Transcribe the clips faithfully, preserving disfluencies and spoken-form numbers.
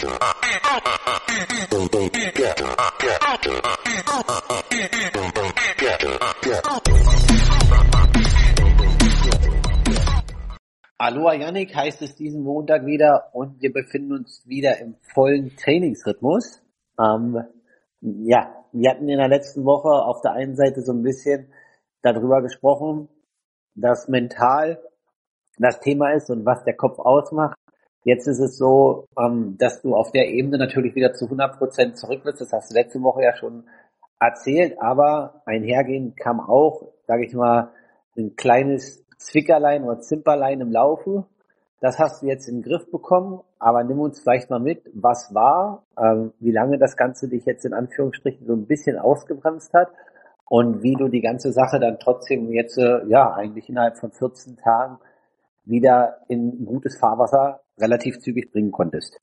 Aloha Yannick heißt es diesen Montag wieder und wir befinden uns wieder im vollen Trainingsrhythmus. Ähm, ja, wir hatten in der letzten Woche auf der einen Seite so ein bisschen darüber gesprochen, dass mental das Thema ist und was der Kopf ausmacht. Jetzt ist es so, ähm, dass du auf der Ebene natürlich wieder zu hundert Prozent zurück bist. Das hast du letzte Woche ja schon erzählt, aber einhergehend kam auch, sage ich mal, ein kleines Zwickerlein oder Zimperlein im Laufe. Das hast du jetzt in den Griff bekommen, aber nimm uns vielleicht mal mit, was war, ähm, wie lange das Ganze dich jetzt in Anführungsstrichen so ein bisschen ausgebremst hat und wie du die ganze Sache dann trotzdem jetzt, äh, ja, eigentlich innerhalb von vierzehn Tagen wieder in gutes Fahrwasser relativ zügig bringen konntest.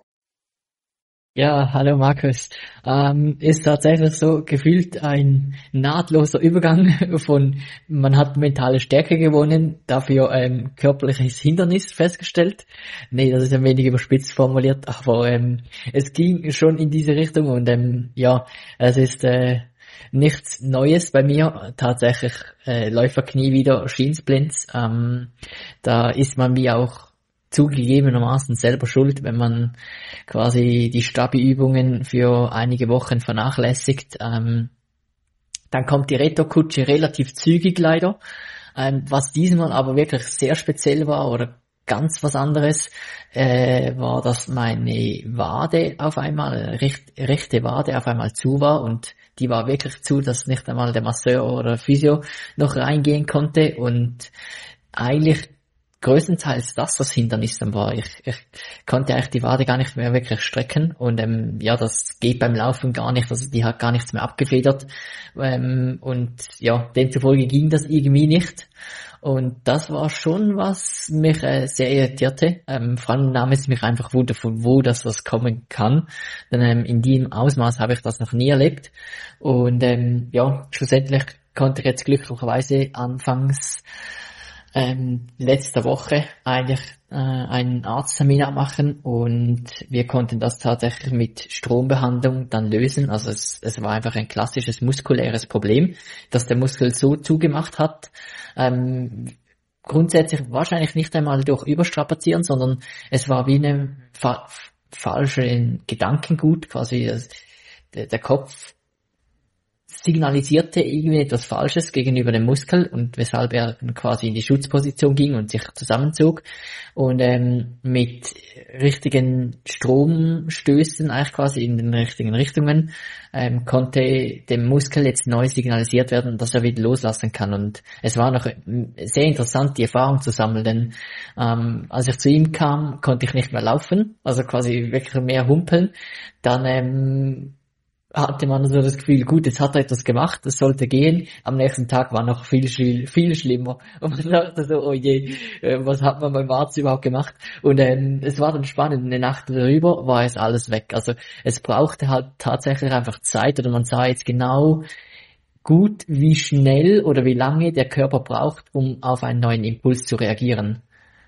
Ja, hallo Markus. Ähm, ist tatsächlich so gefühlt ein nahtloser Übergang von, man hat mentale Stärke gewonnen, dafür ein körperliches Hindernis festgestellt. Nee, das ist ein wenig überspitzt formuliert, aber ähm, es ging schon in diese Richtung und ähm, ja, es ist äh, nichts Neues bei mir. Tatsächlich äh, Läuferknie wieder Schiensplints. Ähm, da ist man wie auch zugegebenermaßen selber schuld, wenn man quasi die Stabi-Übungen für einige Wochen vernachlässigt. Ähm, dann kommt die Retourkutsche relativ zügig leider, ähm, was diesmal aber wirklich sehr speziell war oder ganz was anderes, äh, war, dass meine Wade auf einmal, recht, rechte Wade auf einmal zu war und die war wirklich zu, dass nicht einmal der Masseur oder Physio noch reingehen konnte und eigentlich größtenteils das das Hindernis dann war. Ich, ich konnte eigentlich die Wade gar nicht mehr wirklich strecken und ähm, ja, das geht beim Laufen gar nicht, also die hat gar nichts mehr abgefedert ähm, und ja, demzufolge ging das irgendwie nicht und das war schon, was mich äh, sehr irritierte. Ähm, vor allem nahm es mich einfach wunder, von wo das was kommen kann, denn ähm, in diesem Ausmaß habe ich das noch nie erlebt und ähm, ja, schlussendlich konnte ich jetzt glücklicherweise anfangs Ähm, letzte Woche eigentlich äh, einen Arzttermin abmachen und wir konnten das tatsächlich mit Strombehandlung dann lösen. Also es, es war einfach ein klassisches muskuläres Problem, dass der Muskel so zugemacht hat. Ähm, grundsätzlich wahrscheinlich nicht einmal durch Überstrapazieren, sondern es war wie eine fa- falsche Gedankengut, quasi das, der, der Kopf signalisierte irgendwie etwas Falsches gegenüber dem Muskel und weshalb er quasi in die Schutzposition ging und sich zusammenzog und ähm, mit richtigen Stromstößen eigentlich quasi in den richtigen Richtungen ähm, konnte dem Muskel jetzt neu signalisiert werden, dass er wieder loslassen kann und es war noch sehr interessant, die Erfahrung zu sammeln, denn ähm, als ich zu ihm kam, konnte ich nicht mehr laufen, also quasi wirklich mehr humpeln, dann ähm, hatte man so das Gefühl, gut, jetzt hat er etwas gemacht, das sollte gehen. Am nächsten Tag war noch viel, viel, viel schlimmer. Und man dachte so, oh je, äh, was hat man beim Arzt überhaupt gemacht? Und ähm, es war dann spannend, eine Nacht darüber war es alles weg. Also es brauchte halt tatsächlich einfach Zeit oder man sah jetzt genau gut, wie schnell oder wie lange der Körper braucht, um auf einen neuen Impuls zu reagieren.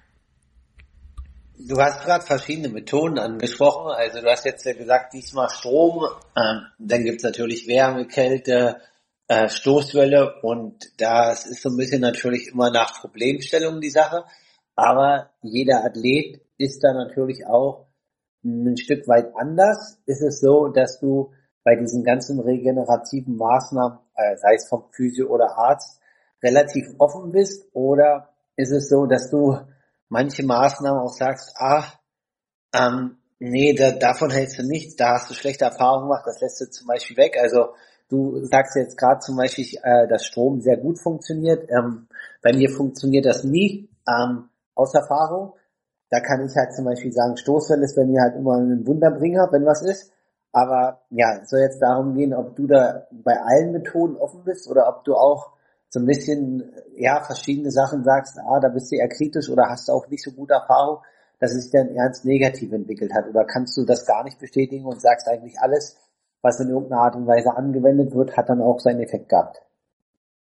Du hast gerade verschiedene Methoden angesprochen. Also du hast jetzt ja gesagt, diesmal Strom, ähm, dann gibt's natürlich Wärme, Kälte, äh, Stoßwelle und das ist so ein bisschen natürlich immer nach Problemstellung die Sache. Aber jeder Athlet ist da natürlich auch ein Stück weit anders. Ist es so, dass du bei diesen ganzen regenerativen Maßnahmen, äh, sei es vom Physio oder Arzt, relativ offen bist oder ist es so, dass du manche Maßnahmen auch sagst, ah, ähm, nee, da, davon hältst du nichts, da hast du schlechte Erfahrungen gemacht, das lässt du zum Beispiel weg. Also du sagst jetzt gerade zum Beispiel, äh, dass Strom sehr gut funktioniert. Ähm, bei mir funktioniert das nie, ähm, aus Erfahrung. Da kann ich halt zum Beispiel sagen, Stoßwelle ist bei mir halt immer ein Wunderbringer, wenn was ist. Aber ja, es soll jetzt darum gehen, ob du da bei allen Methoden offen bist oder ob du auch so ein bisschen, ja, verschiedene Sachen sagst, ah, da bist du eher kritisch oder hast du auch nicht so gute Erfahrung, dass es sich dann ernst negativ entwickelt hat? Oder kannst du das gar nicht bestätigen und sagst eigentlich alles, was in irgendeiner Art und Weise angewendet wird, hat dann auch seinen Effekt gehabt?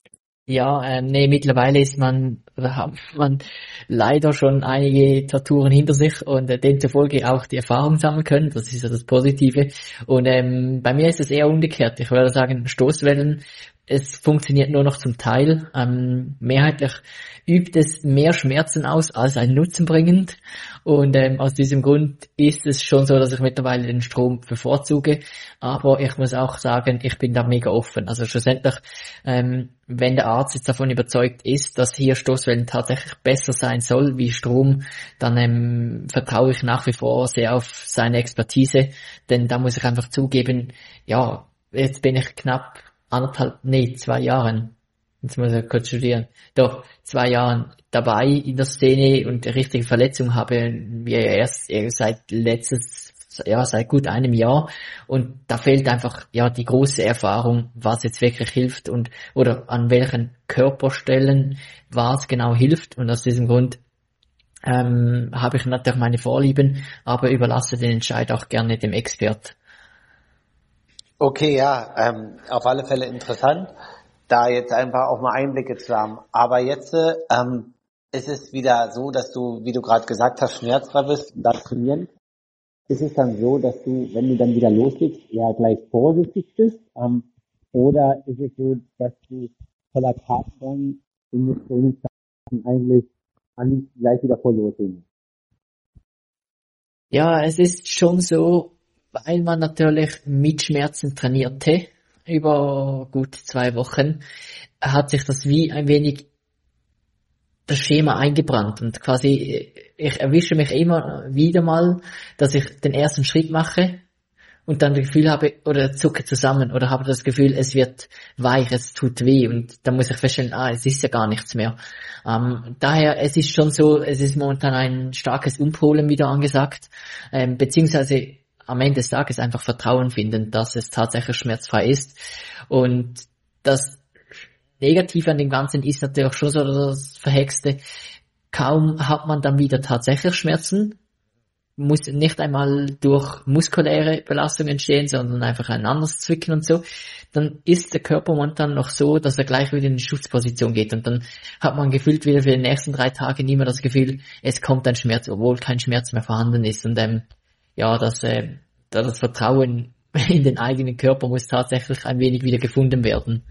Ja, ähm, nee, mittlerweile ist man, oder hat man leider schon einige Torturen hinter sich und äh, demzufolge auch die Erfahrung sammeln können. Das ist ja das Positive. Und ähm, bei mir ist es eher umgekehrt. Ich würde sagen, Stoßwellen, es funktioniert nur noch zum Teil. Ähm, mehrheitlich übt es mehr Schmerzen aus als ein Nutzen bringend. Und ähm, aus diesem Grund ist es schon so, dass ich mittlerweile den Strom bevorzuge. Aber ich muss auch sagen, ich bin da mega offen. Also schlussendlich, ähm, wenn der Arzt jetzt davon überzeugt ist, dass hier Stoßwellen tatsächlich besser sein soll wie Strom, dann ähm, vertraue ich nach wie vor sehr auf seine Expertise. Denn da muss ich einfach zugeben, ja, jetzt bin ich knapp anderthalb, nee, zwei Jahren, jetzt muss ich kurz studieren, doch, zwei Jahren dabei in der Szene und eine richtige Verletzung habe wir ja erst seit letztes, ja, seit gut einem Jahr und da fehlt einfach, ja, die große Erfahrung, was jetzt wirklich hilft und, oder an welchen Körperstellen was genau hilft und aus diesem Grund ähm, habe ich natürlich meine Vorlieben, aber überlasse den Entscheid auch gerne dem Expert. Okay, ja, ähm, auf alle Fälle interessant, da jetzt einfach auch mal Einblicke zu haben. Aber jetzt ähm, ist es wieder so, dass du, wie du gerade gesagt hast, schmerzfrei bist, da trainieren. Ist es dann so, dass du, wenn du dann wieder loslegst, ja gleich vorsichtig bist? Ähm, oder ist es so, dass du voller Tatendrang in das Training eigentlich am liebsten gleich wieder voll loslegen? Ja, es ist schon so, weil man natürlich mit Schmerzen trainierte, über gut zwei Wochen, hat sich das wie ein wenig das Schema eingebrannt und quasi, ich erwische mich immer wieder mal, dass ich den ersten Schritt mache und dann das Gefühl habe, oder zucke zusammen oder habe das Gefühl, es wird weich, es tut weh und dann muss ich feststellen, ah, es ist ja gar nichts mehr. Ähm, daher, es ist schon so, es ist momentan ein starkes Umpolen wieder angesagt, ähm, beziehungsweise am Ende des Tages einfach Vertrauen finden, dass es tatsächlich schmerzfrei ist. Und das Negative an dem Ganzen ist natürlich schon so das Verhexte. Kaum hat man dann wieder tatsächlich Schmerzen, muss nicht einmal durch muskuläre Belastung entstehen, sondern einfach ein anderes Zwicken und so, dann ist der Körper momentan noch so, dass er gleich wieder in die Schutzposition geht und dann hat man gefühlt wieder für die nächsten drei Tage nicht mehr das Gefühl, es kommt ein Schmerz, obwohl kein Schmerz mehr vorhanden ist und ähm, ja, das, äh, das Vertrauen in den eigenen Körper muss tatsächlich ein wenig wieder gefunden werden.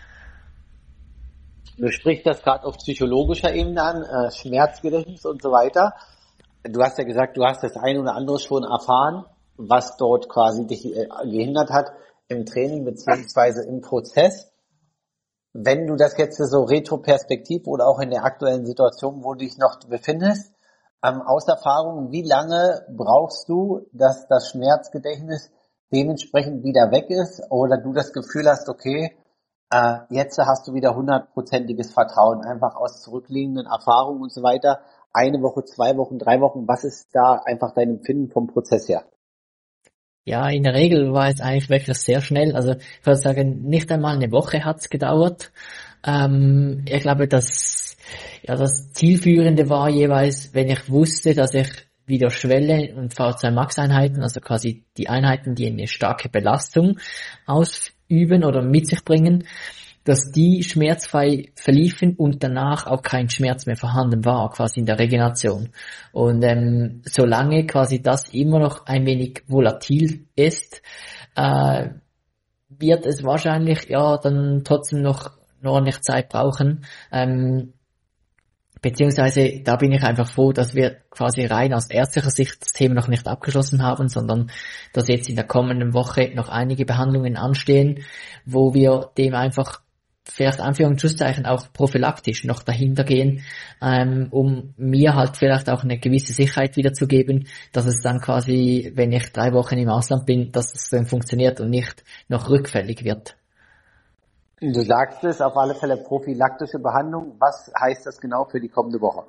Du sprichst das gerade auf psychologischer Ebene an, äh, Schmerzgedächtnis und so weiter. Du hast ja gesagt, du hast das ein oder andere schon erfahren, was dort quasi dich äh, gehindert hat im Training beziehungsweise im Prozess. Wenn du das jetzt so retroperspektiv oder auch in der aktuellen Situation, wo du dich noch befindest, ähm, aus Erfahrung, wie lange brauchst du, dass das Schmerzgedächtnis dementsprechend wieder weg ist oder du das Gefühl hast, okay, äh, jetzt hast du wieder hundertprozentiges Vertrauen, einfach aus zurückliegenden Erfahrungen und so weiter. Eine Woche, zwei Wochen, drei Wochen, was ist da einfach dein Empfinden vom Prozess her? Ja, in der Regel war es eigentlich wirklich sehr schnell. Also ich würde sagen, nicht einmal eine Woche hat's gedauert. Ähm, ich glaube, dass ja das Zielführende war jeweils, wenn ich wusste, dass ich wieder Schwelle und V zwei Max Einheiten, also quasi die Einheiten, die eine starke Belastung ausüben oder mit sich bringen, dass die schmerzfrei verliefen und danach auch kein Schmerz mehr vorhanden war, quasi in der Regeneration. Und ähm, solange quasi das immer noch ein wenig volatil ist, äh, wird es wahrscheinlich ja dann trotzdem noch, noch ordentlich Zeit brauchen. Ähm, beziehungsweise da bin ich einfach froh, dass wir quasi rein aus ärztlicher Sicht das Thema noch nicht abgeschlossen haben, sondern dass jetzt in der kommenden Woche noch einige Behandlungen anstehen, wo wir dem einfach vielleicht Anführungs- und Schlusszeichen auch prophylaktisch noch dahinter gehen, ähm, um mir halt vielleicht auch eine gewisse Sicherheit wiederzugeben, dass es dann quasi, wenn ich drei Wochen im Ausland bin, dass es dann funktioniert und nicht noch rückfällig wird. Du sagst es, auf alle Fälle prophylaktische Behandlung. Was heißt das genau für die kommende Woche?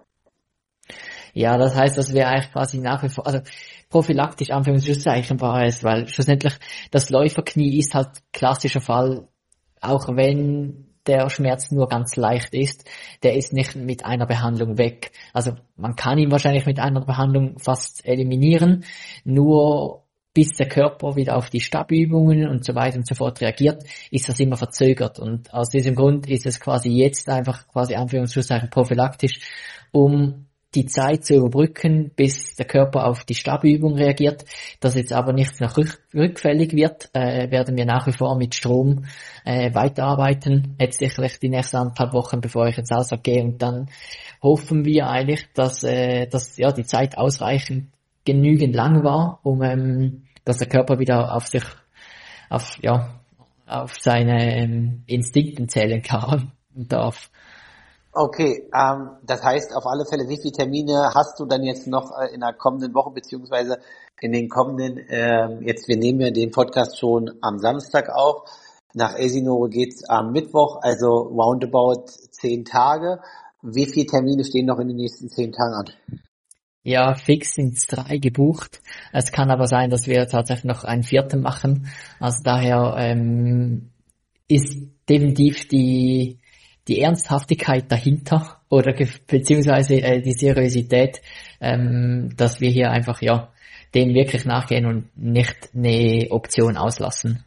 Ja, das heißt, dass wir eigentlich quasi nach wie vor, also prophylaktisch Anführungs- und Schlusszeichen war es, weil schlussendlich das Läuferknie ist halt klassischer Fall, auch wenn der Schmerz nur ganz leicht ist, der ist nicht mit einer Behandlung weg. Also man kann ihn wahrscheinlich mit einer Behandlung fast eliminieren, nur bis der Körper wieder auf die Stabübungen und so weiter und so fort reagiert, ist das immer verzögert. Und aus diesem Grund ist es quasi jetzt einfach quasi Anführungszeichen prophylaktisch, um die Zeit zu überbrücken, bis der Körper auf die Stabübung reagiert. Dass jetzt aber nichts noch rück, rückfällig wird, äh, werden wir nach wie vor mit Strom äh, weiterarbeiten. Jetzt sicherlich die nächsten anderthalb Wochen, bevor ich ins Ausland gehe. Und dann hoffen wir eigentlich, dass, äh, dass ja die Zeit ausreichend genügend lang war, um ähm, dass der Körper wieder auf sich, auf ja, auf seine ähm, Instinkten zählen kann und darf. Okay, ähm, das heißt auf alle Fälle, wie viele Termine hast du dann jetzt noch äh, in der kommenden Woche, beziehungsweise in den kommenden, ähm, jetzt, wir nehmen ja den Podcast schon am Samstag auf, nach Elsinore geht's am Mittwoch, also roundabout zehn Tage. Wie viele Termine stehen noch in den nächsten zehn Tagen an? Ja, fix sind drei gebucht. Es kann aber sein, dass wir tatsächlich noch einen vierten machen. Also daher ähm, ist definitiv die die Ernsthaftigkeit dahinter oder ge- beziehungsweise äh, die Seriosität, ähm, dass wir hier einfach ja dem wirklich nachgehen und nicht eine Option auslassen.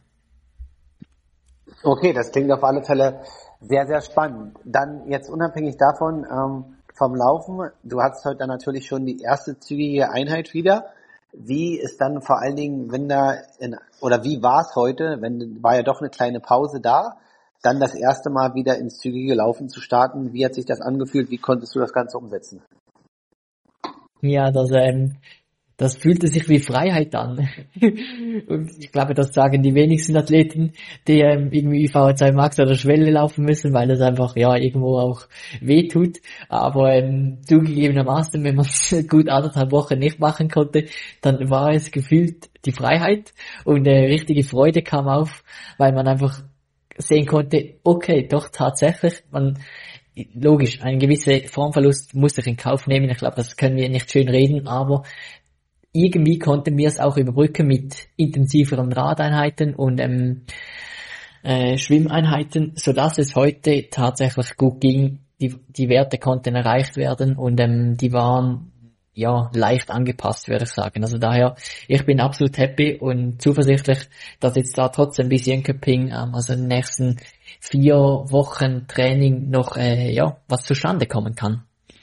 Okay, das klingt auf alle Fälle sehr, sehr spannend. Dann jetzt unabhängig davon, ähm, vom Laufen, du hast heute dann natürlich schon die erste zügige Einheit wieder. Wie ist dann vor allen Dingen, wenn da, in, oder wie war es heute, wenn war ja doch eine kleine Pause da, dann das erste Mal wieder ins zügige Laufen zu starten? Wie hat sich das angefühlt? Wie konntest du das Ganze umsetzen? Ja, das ähm, das fühlte sich wie Freiheit an. Und ich glaube, das sagen die wenigsten Athleten, die ähm, irgendwie V H zwei Max oder Schwelle laufen müssen, weil das einfach ja irgendwo auch wehtut. Aber ähm, zugegebenermaßen, wenn man es gut anderthalb Wochen nicht machen konnte, dann war es gefühlt die Freiheit und äh, richtige Freude kam auf, weil man einfach sehen konnte, okay, doch tatsächlich, man logisch, ein gewisser Formverlust muss ich in Kauf nehmen. Ich glaube, das können wir nicht schön reden, aber irgendwie konnten wir es auch überbrücken mit intensiveren Radeinheiten und ähm, äh, Schwimmeinheiten, sodass es heute tatsächlich gut ging. Die, die Werte konnten erreicht werden und ähm, die waren ja leicht angepasst, würde ich sagen. Also daher, ich bin absolut happy und zuversichtlich, dass jetzt da trotzdem bis Jönköping, ähm, also in den nächsten vier Wochen Training noch äh, ja was zustande kommen kann.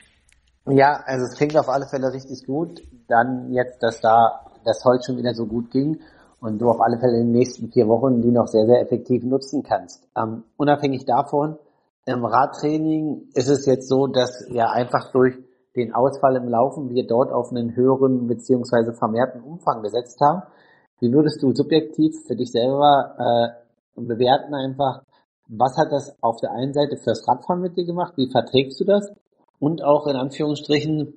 Ja, also es klingt auf alle Fälle richtig gut. Dann jetzt, dass da das heute schon wieder so gut ging und du auf alle Fälle in den nächsten vier Wochen die noch sehr, sehr effektiv nutzen kannst. Ähm, unabhängig davon, im Radtraining ist es jetzt so, dass ja einfach durch den Ausfall im Laufen wir dort auf einen höheren beziehungsweise vermehrten Umfang gesetzt haben. Wie würdest du subjektiv für dich selber äh, bewerten einfach, was hat das auf der einen Seite fürs Radfahren mit dir gemacht? Wie verträgst du das? Und auch in Anführungsstrichen,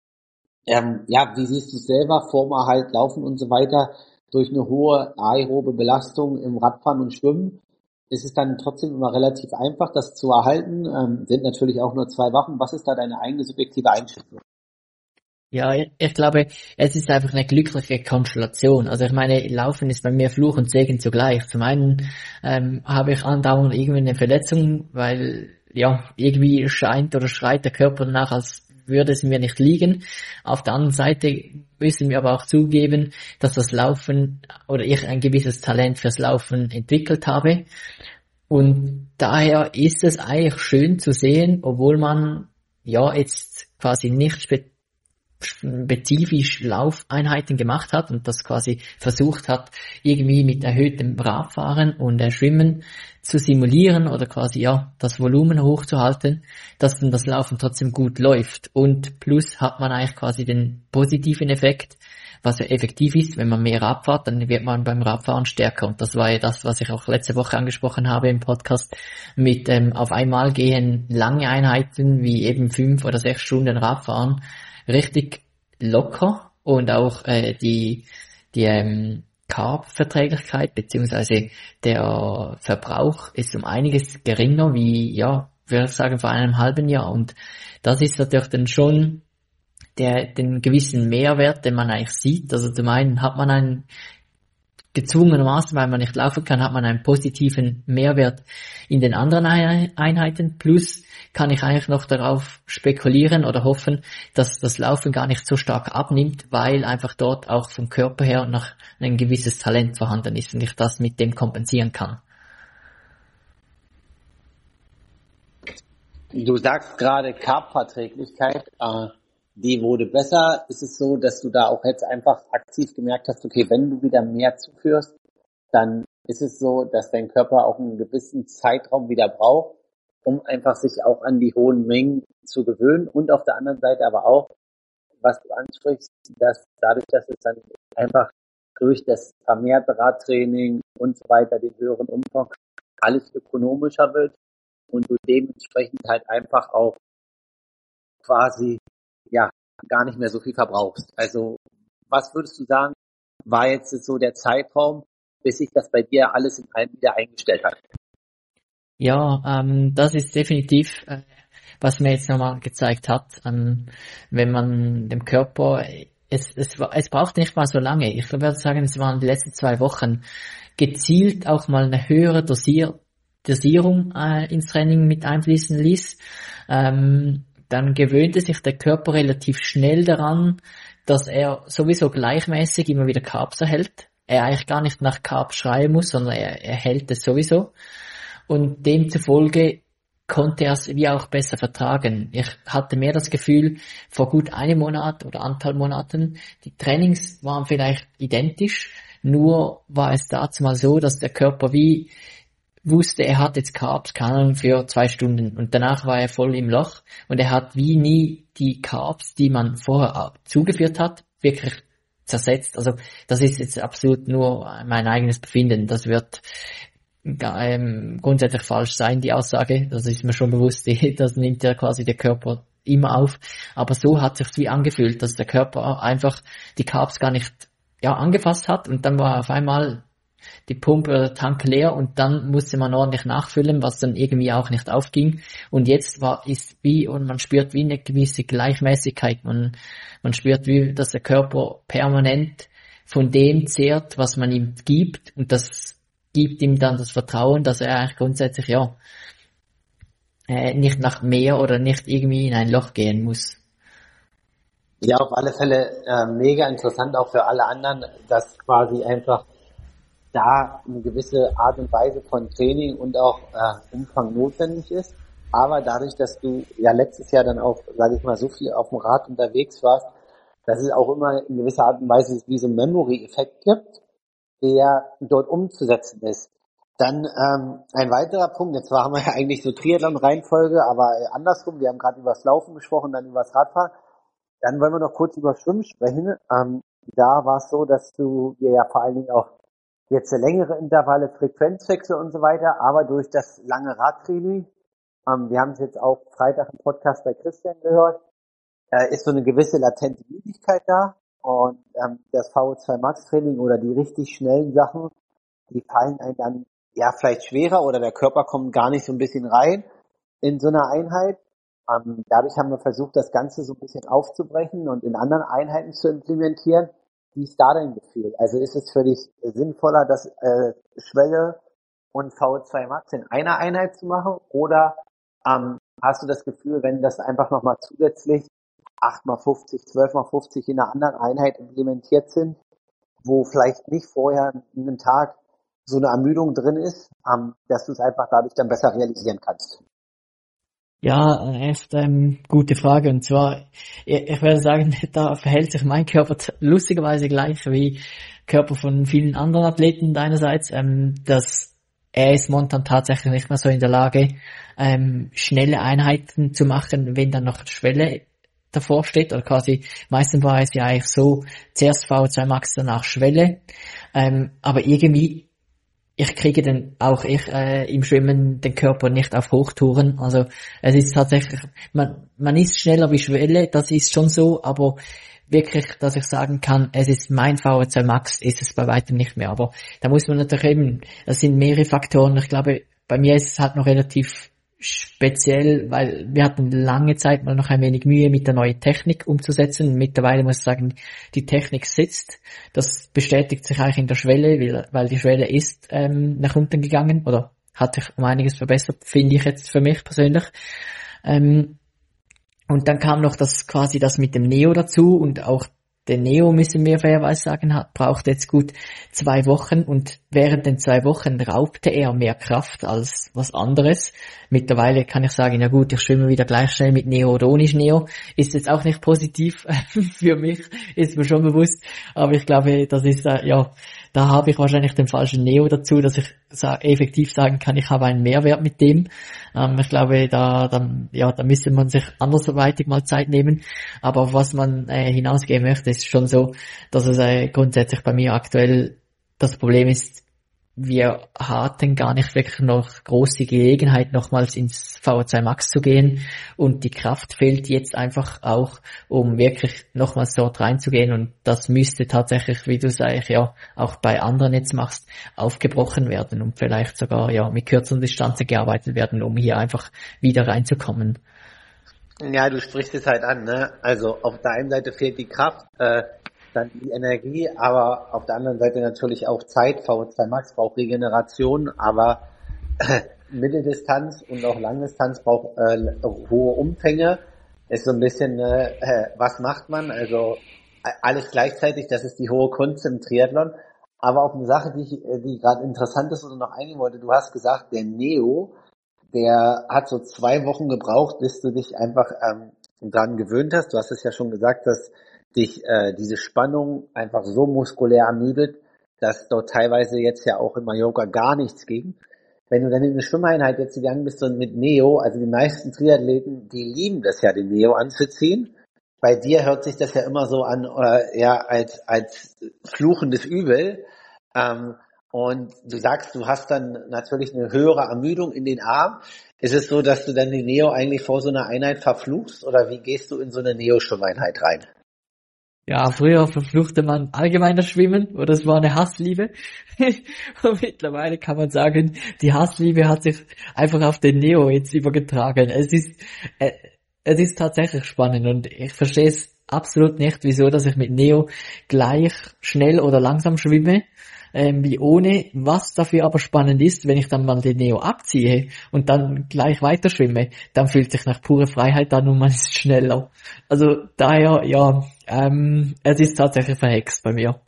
ähm, ja, wie siehst du es selber, Formerhalt, Laufen und so weiter, durch eine hohe aerobe Belastung im Radfahren und Schwimmen, ist es dann trotzdem immer relativ einfach, das zu erhalten, ähm, sind natürlich auch nur zwei Wochen. Was ist da deine eigene subjektive Einschätzung? Ja, ich, ich glaube, es ist einfach eine glückliche Konstellation. Also ich meine, Laufen ist bei mir Fluch und Segen zugleich. Zum einen ähm, habe ich andauernd irgendwie eine Verletzung, weil ja irgendwie scheint oder schreit der Körper danach, als würde es mir nicht liegen. Auf der anderen Seite müssen wir aber auch zugeben, dass das Laufen oder ich ein gewisses Talent fürs Laufen entwickelt habe. Und daher ist es eigentlich schön zu sehen, obwohl man ja jetzt quasi nicht spe- spezifisch Laufeinheiten gemacht hat und das quasi versucht hat, irgendwie mit erhöhtem Radfahren und äh, Schwimmen zu simulieren oder quasi ja das Volumen hochzuhalten, dass dann das Laufen trotzdem gut läuft. Und plus hat man eigentlich quasi den positiven Effekt, was ja effektiv ist, wenn man mehr Radfahrt, dann wird man beim Radfahren stärker. Und das war ja das, was ich auch letzte Woche angesprochen habe im Podcast, mit ähm, auf einmal gehen lange Einheiten wie eben fünf oder sechs Stunden Radfahren richtig locker und auch äh, die die ähm, Carb-Verträglichkeit beziehungsweise der Verbrauch ist um einiges geringer wie, ja, würde ich sagen, vor einem halben Jahr. Und das ist natürlich dann schon der den gewissen Mehrwert, den man eigentlich sieht. Also zum einen hat man einen gezwungenermaßen, weil man nicht laufen kann, hat man einen positiven Mehrwert in den anderen Einheiten. Plus kann ich eigentlich noch darauf spekulieren oder hoffen, dass das Laufen gar nicht so stark abnimmt, weil einfach dort auch vom Körper her noch ein gewisses Talent vorhanden ist und ich das mit dem kompensieren kann. Du sagst gerade Carb-Verträglichkeit, äh, die wurde besser. Ist es so, dass du da auch jetzt einfach aktiv gemerkt hast, okay, wenn du wieder mehr zuführst, dann ist es so, dass dein Körper auch einen gewissen Zeitraum wieder braucht, um einfach sich auch an die hohen Mengen zu gewöhnen und auf der anderen Seite aber auch, was du ansprichst, dass dadurch, dass es dann einfach durch das vermehrte Radtraining und so weiter, den höheren Umfang, alles ökonomischer wird und du dementsprechend halt einfach auch quasi ja gar nicht mehr so viel verbrauchst. Also was würdest du sagen, war jetzt so der Zeitraum, bis sich das bei dir alles in allem wieder eingestellt hat? Ja, ähm, das ist definitiv, äh, was mir jetzt nochmal gezeigt hat, ähm, wenn man dem Körper, es, es, es braucht nicht mal so lange. Ich würde sagen, es waren die letzten zwei Wochen gezielt auch mal eine höhere Dosier, Dosierung äh, ins Training mit einfließen ließ. Ähm, dann gewöhnte sich der Körper relativ schnell daran, dass er sowieso gleichmäßig immer wieder Carbs erhält. Er eigentlich gar nicht nach Carbs schreien muss, sondern er erhält es sowieso. Und demzufolge konnte er es wie auch besser vertragen. Ich hatte mehr das Gefühl, vor gut einem Monat oder anderthalb Monaten, die Trainings waren vielleicht identisch, nur war es dazu mal so, dass der Körper wie wusste, er hat jetzt Carbs, keine Ahnung, für zwei Stunden und danach war er voll im Loch und er hat wie nie die Carbs, die man vorher zugeführt hat, wirklich zersetzt. Also das ist jetzt absolut nur mein eigenes Befinden. Das wird ähm, grundsätzlich falsch sein, die Aussage. Das ist mir schon bewusst. Das nimmt ja quasi der Körper immer auf. Aber so hat sich's wie angefühlt, dass der Körper einfach die Carbs gar nicht ja angefasst hat und dann war auf einmal die Pumpe oder der Tank leer und dann musste man ordentlich nachfüllen, was dann irgendwie auch nicht aufging. Und jetzt war, ist wie, und man spürt wie eine gewisse Gleichmäßigkeit. Man, man spürt wie, dass der Körper permanent von dem zehrt, was man ihm gibt. Und das gibt ihm dann das Vertrauen, dass er eigentlich grundsätzlich, ja, äh, nicht nach mehr oder nicht irgendwie in ein Loch gehen muss. Ja, auf alle Fälle äh, mega interessant auch für alle anderen, dass quasi einfach da eine gewisse Art und Weise von Training und auch äh, Umfang notwendig ist. Aber dadurch, dass du ja letztes Jahr dann auch, sage ich mal, so viel auf dem Rad unterwegs warst, dass es auch immer in gewisser Art und Weise wie so einen Memory-Effekt gibt, der dort umzusetzen ist. Dann ähm, ein weiterer Punkt, jetzt haben wir ja eigentlich so Triathlon-Reihenfolge, aber andersrum, wir haben gerade über das Laufen gesprochen, dann über das Radfahren. Dann wollen wir noch kurz über Schwimmen sprechen. Ähm, da war es so, dass du dir ja vor allen Dingen auch jetzt längere Intervalle, Frequenzwechsel und so weiter, aber durch das lange Radtraining, ähm, wir haben es jetzt auch Freitag im Podcast bei Christian gehört, äh, ist so eine gewisse latente Müdigkeit da und ähm, das V O zwei Max Training oder die richtig schnellen Sachen, die fallen einem dann ja vielleicht schwerer oder der Körper kommt gar nicht so ein bisschen rein in so eine Einheit. Ähm, dadurch haben wir versucht, das Ganze so ein bisschen aufzubrechen und in anderen Einheiten zu implementieren. Wie ist da dein Gefühl? Also ist es für dich sinnvoller, das äh, Schwelle und V O zwei Max in einer Einheit zu machen? Oder ähm, hast du das Gefühl, wenn das einfach nochmal zusätzlich acht mal fünfzig, zwölf mal fünfzig in einer anderen Einheit implementiert sind, wo vielleicht nicht vorher einen Tag so eine Ermüdung drin ist, ähm, dass du es einfach dadurch dann besser realisieren kannst? Ja, echt ähm, gute Frage. Und zwar, ich, ich würde sagen, da verhält sich mein Körper lustigerweise gleich wie Körper von vielen anderen Athleten deinerseits, ähm, dass er ist momentan tatsächlich nicht mehr so in der Lage, ähm, schnelle Einheiten zu machen, wenn dann noch Schwelle davor steht, oder quasi, meistens war es ja eigentlich so, zuerst V O zwei Max, danach Schwelle, ähm, aber irgendwie ich kriege dann auch ich äh, im Schwimmen den Körper nicht auf Hochtouren. Also es ist tatsächlich, man man ist schneller wie Schwelle, das ist schon so, aber wirklich, dass ich sagen kann, es ist mein V O zwei Max, ist es bei weitem nicht mehr. Aber da muss man natürlich eben, das sind mehrere Faktoren. Ich glaube, bei mir ist es halt noch relativ speziell, weil wir hatten lange Zeit mal noch ein wenig Mühe mit der neuen Technik umzusetzen. Mittlerweile muss ich sagen, die Technik sitzt. Das bestätigt sich eigentlich in der Schwelle, weil, weil die Schwelle ist ähm, nach unten gegangen oder hat sich um einiges verbessert, finde ich jetzt für mich persönlich. Ähm, und dann kam noch das quasi das mit dem Neo dazu und auch der Neo, müssen wir fairerweise sagen, hat, braucht jetzt gut zwei Wochen und während den zwei Wochen raubte er mehr Kraft als was anderes. Mittlerweile kann ich sagen, ja gut, ich schwimme wieder gleich schnell mit Neo oder ohne Neo. Ist jetzt auch nicht positiv für mich, ist mir schon bewusst. Aber ich glaube, das ist, äh, ja, da habe ich wahrscheinlich den falschen Neo dazu, dass ich sa- effektiv sagen kann, ich habe einen Mehrwert mit dem. Ähm, ich glaube, da, da, ja, da müsste man sich andersweitig mal Zeit nehmen. Aber auf was man äh, hinausgehen möchte, ist schon so, dass es äh, grundsätzlich bei mir aktuell das Problem ist, wir hatten gar nicht wirklich noch große Gelegenheit, nochmals ins V O zwei Max zu gehen und die Kraft fehlt jetzt einfach auch, um wirklich nochmals dort reinzugehen und das müsste tatsächlich, wie du es eigentlich ja auch bei anderen jetzt machst, aufgebrochen werden und vielleicht sogar ja mit kürzeren Distanzen gearbeitet werden, um hier einfach wieder reinzukommen. Ja, du sprichst es halt an, ne? Also auf der einen Seite fehlt die Kraft, äh, dann die Energie, aber auf der anderen Seite natürlich auch Zeit. V O zwei Max braucht Regeneration, aber äh, Mitteldistanz und auch Langdistanz braucht äh, hohe Umfänge. Ist so ein bisschen, äh, was macht man? Also äh, alles gleichzeitig, das ist die hohe Kunst im Triathlon. Aber auch eine Sache, die, ich, die gerade interessant ist und noch eingehen wollte, du hast gesagt, der Neo, der hat so zwei Wochen gebraucht, bis du dich einfach ähm, daran gewöhnt hast. Du hast es ja schon gesagt, dass dich äh, diese Spannung einfach so muskulär ermüdet, dass dort teilweise jetzt ja auch in Mallorca gar nichts ging. Wenn du dann in eine Schwimmeinheit jetzt gegangen bist und mit Neo, also die meisten Triathleten, die lieben das ja, den Neo anzuziehen. Bei dir hört sich das ja immer so an, äh, ja, als, als fluchendes Übel. Ähm, und du sagst, du hast dann natürlich eine höhere Ermüdung in den Armen. Ist es so, dass du dann den Neo eigentlich vor so einer Einheit verfluchst oder wie gehst du in so eine Neo-Schwimmeinheit rein? Ja, früher verfluchte man allgemein das Schwimmen oder es war eine Hassliebe. Und mittlerweile kann man sagen, die Hassliebe hat sich einfach auf den Neo jetzt übergetragen. Es ist, äh, es ist tatsächlich spannend und ich verstehe es absolut nicht, wieso, dass ich mit Neo gleich schnell oder langsam schwimme, ähm, wie ohne. Was dafür aber spannend ist, wenn ich dann mal den Neo abziehe und dann gleich weiter schwimme, dann fühlt sich nach pure Freiheit an und man ist schneller. Also daher, ja, ähm, es ist tatsächlich verhext bei mir.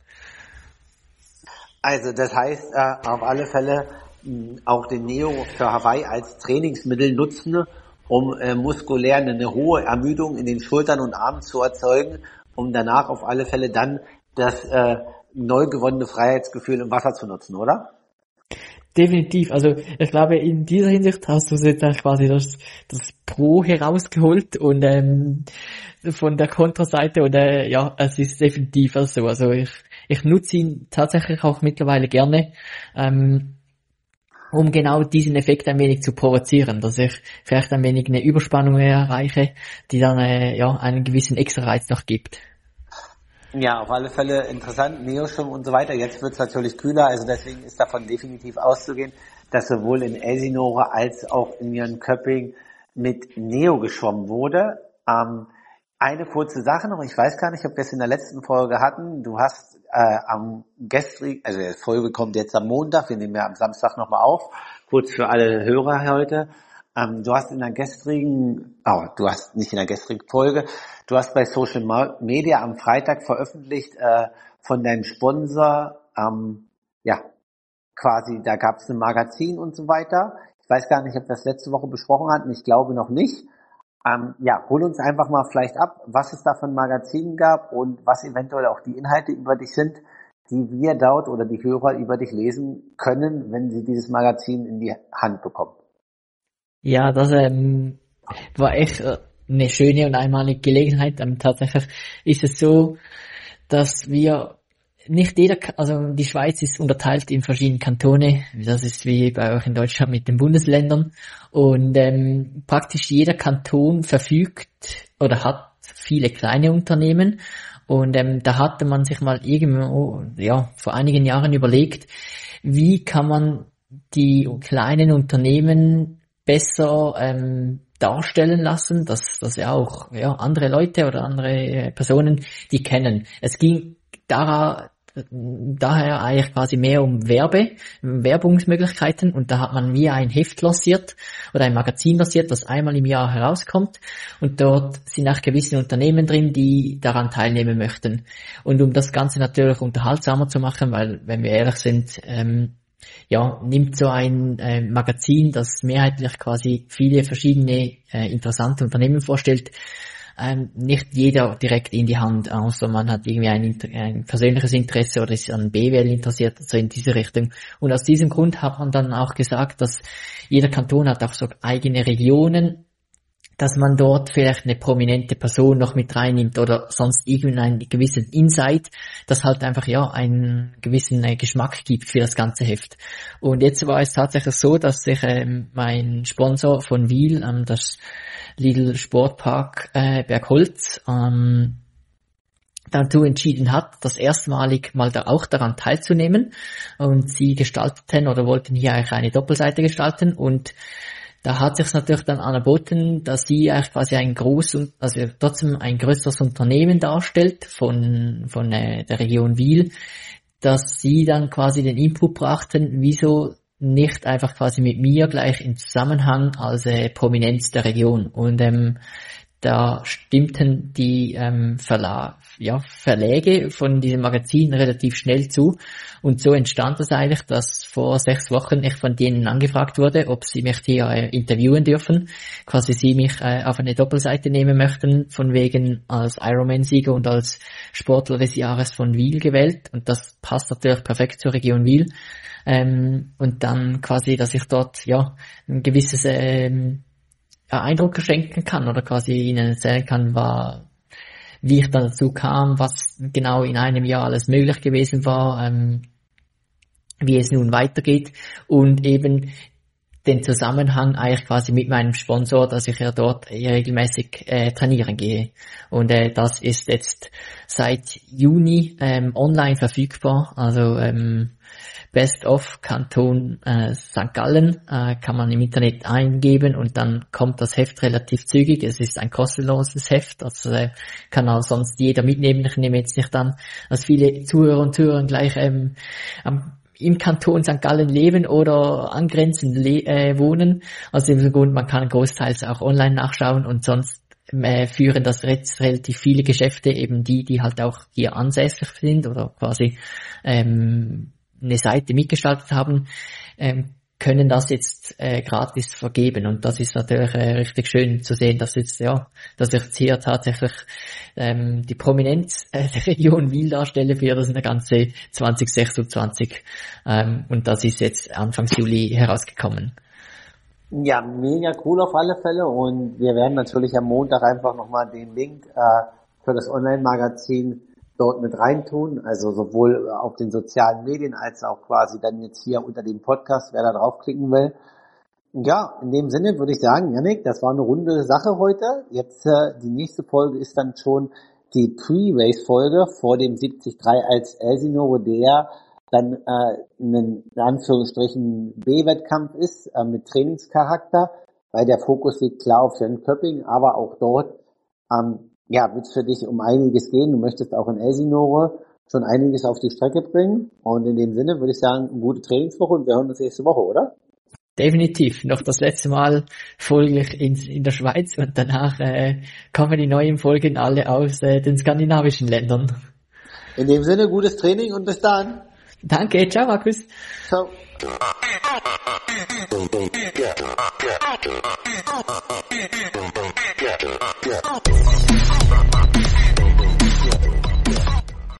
Also das heißt, äh, auf alle Fälle mh, auch den Neo für Hawaii als Trainingsmittel nutzen, um äh, muskulär eine hohe Ermüdung in den Schultern und Armen zu erzeugen, um danach auf alle Fälle dann das äh, neu gewonnene Freiheitsgefühl im Wasser zu nutzen, oder? Definitiv, also ich glaube, in dieser Hinsicht hast du jetzt auch quasi das, das Pro herausgeholt und ähm, von der Kontraseite und äh, ja, es ist definitiv so. Also ich, ich nutze ihn tatsächlich auch mittlerweile gerne, ähm, um genau diesen Effekt ein wenig zu provozieren, dass ich vielleicht ein wenig eine Überspannung erreiche, die dann äh, ja einen gewissen extra Reiz noch gibt. Ja, auf alle Fälle interessant, Neoschwimmen und so weiter. Jetzt wird es natürlich kühler, also deswegen ist davon definitiv auszugehen, dass sowohl in Elsinore als auch in Jönköping mit Neo geschwommen wurde. Ähm, eine kurze Sache noch, ich weiß gar nicht, ob wir es in der letzten Folge hatten. Du hast äh, am gestrigen, also die Folge kommt jetzt am Montag, wir nehmen ja am Samstag nochmal auf, kurz für alle Hörer heute. Ähm, du hast in der gestrigen, oh, du hast nicht in der gestrigen Folge, du hast bei Social Media am Freitag veröffentlicht äh, von deinem Sponsor, ähm, ja, quasi, da gab es ein Magazin und so weiter. Ich weiß gar nicht, ob wir das letzte Woche besprochen hatten, ich glaube noch nicht. Ähm, ja, hol uns einfach mal vielleicht ab, was es da für ein Magazin gab und was eventuell auch die Inhalte über dich sind, die wir dort oder die Hörer über dich lesen können, wenn sie dieses Magazin in die Hand bekommen. Ja, das ähm, war echt äh, eine schöne und einmalige Gelegenheit. Ähm, tatsächlich ist es so, dass wir nicht jeder, also die Schweiz ist unterteilt in verschiedene Kantone. Das ist wie bei euch in Deutschland mit den Bundesländern. Und ähm, praktisch jeder Kanton verfügt oder hat viele kleine Unternehmen. Und ähm, da hatte man sich mal irgendwo, ja, vor einigen Jahren überlegt, wie kann man die kleinen Unternehmen besser ähm, darstellen lassen, dass dass ja auch ja andere Leute oder andere Personen die kennen. Es ging daran daher eigentlich quasi mehr um Werbe, Werbungsmöglichkeiten, und da hat man wie ein Heft lanciert oder ein Magazin lanciert, das einmal im Jahr herauskommt, und dort sind auch gewisse Unternehmen drin, die daran teilnehmen möchten. Und um das Ganze natürlich unterhaltsamer zu machen, weil, wenn wir ehrlich sind, ähm, ja, nimmt so ein äh, Magazin, das mehrheitlich quasi viele verschiedene äh, interessante Unternehmen vorstellt, Ähm, nicht jeder direkt in die Hand, außer man hat irgendwie ein, ein persönliches Interesse oder ist an B W L interessiert, so in diese Richtung. Und aus diesem Grund hat man dann auch gesagt, dass jeder Kanton hat auch so eigene Regionen, dass man dort vielleicht eine prominente Person noch mit reinnimmt oder sonst irgendeinen gewissen Insight, das halt einfach ja einen gewissen äh, Geschmack gibt für das ganze Heft. Und jetzt war es tatsächlich so, dass sich ähm, mein Sponsor von Wil, ähm, das Lidl Sportpark äh, Bergholz, ähm, dazu entschieden hat, das erstmalig mal da auch daran teilzunehmen, und sie gestalteten oder wollten hier eigentlich eine Doppelseite gestalten, und da hat sich natürlich dann angeboten, dass sie eigentlich quasi ein groß, also trotzdem ein größeres Unternehmen darstellt von von äh, der Region Wil, dass sie dann quasi den Input brachten, wieso nicht einfach quasi mit mir gleich in Zusammenhang als äh, Prominenz der Region. Und ähm, da stimmten die ähm, Verla- ja, Verläge von diesem Magazin relativ schnell zu. Und so entstand es eigentlich, dass vor sechs Wochen ich von denen angefragt wurde, ob sie mich hier äh, interviewen dürfen. Quasi sie mich äh, auf eine Doppelseite nehmen möchten, von wegen als Ironman-Sieger und als Sportler des Jahres von Wil gewählt. Und das passt natürlich perfekt zur Region Wil. Ähm, und dann quasi, dass ich dort ja ein gewisses ähm, Eindruck schenken kann oder quasi ihnen erzählen kann, war, wie ich dann dazu kam, was genau in einem Jahr alles möglich gewesen war, ähm, wie es nun weitergeht, und eben den Zusammenhang eigentlich quasi mit meinem Sponsor, dass ich ja dort regelmäßig äh, trainieren gehe. Und äh, das ist jetzt seit Juni ähm, online verfügbar, also ähm, Best of Kanton äh, Sankt Gallen äh, kann man im Internet eingeben, und dann kommt das Heft relativ zügig. Es ist ein kostenloses Heft, also äh, kann auch sonst jeder mitnehmen. Ich nehme jetzt nicht an, dass viele Zuhörer und Zuhörer gleich ähm, am im Kanton Sankt Gallen leben oder angrenzend le- äh, wohnen. Also im Grund, man kann großteils auch online nachschauen, und sonst äh, führen das jetzt relativ viele Geschäfte, eben die, die halt auch hier ansässig sind oder quasi ähm, eine Seite mitgestaltet haben, ähm, können das jetzt äh, gratis vergeben, und das ist natürlich äh, richtig schön zu sehen, dass jetzt ja, dass ich jetzt hier tatsächlich ähm, die Prominenz äh, der Region Wil darstelle für das ganze zwanzig sechsundzwanzig, ähm, und das ist jetzt Anfang Juli herausgekommen. Ja, mega cool auf alle Fälle, und wir werden natürlich am Montag einfach nochmal den Link äh, für das Online-Magazin dort mit reintun, also sowohl auf den sozialen Medien als auch quasi dann jetzt hier unter dem Podcast, wer da draufklicken will. Ja, in dem Sinne würde ich sagen, Jannik, das war eine runde Sache heute. Jetzt äh, die nächste Folge ist dann schon die Pre-Race-Folge vor dem siebzig drei als Elsinore, der dann äh, ein, in Anführungsstrichen B-Wettkampf ist äh, mit Trainingscharakter, weil der Fokus liegt klar auf Jönköping, aber auch dort ähm, ja, wird es für dich um einiges gehen. Du möchtest auch in Elsinore schon einiges auf die Strecke bringen. Und in dem Sinne würde ich sagen, eine gute Trainingswoche, und wir hören uns nächste Woche, oder? Definitiv. Noch das letzte Mal folglich in, in der Schweiz, und danach äh, kommen die neuen Folgen alle aus äh, den skandinavischen Ländern. In dem Sinne, gutes Training und bis dann. Danke, ciao Markus. Ciao. Yeah.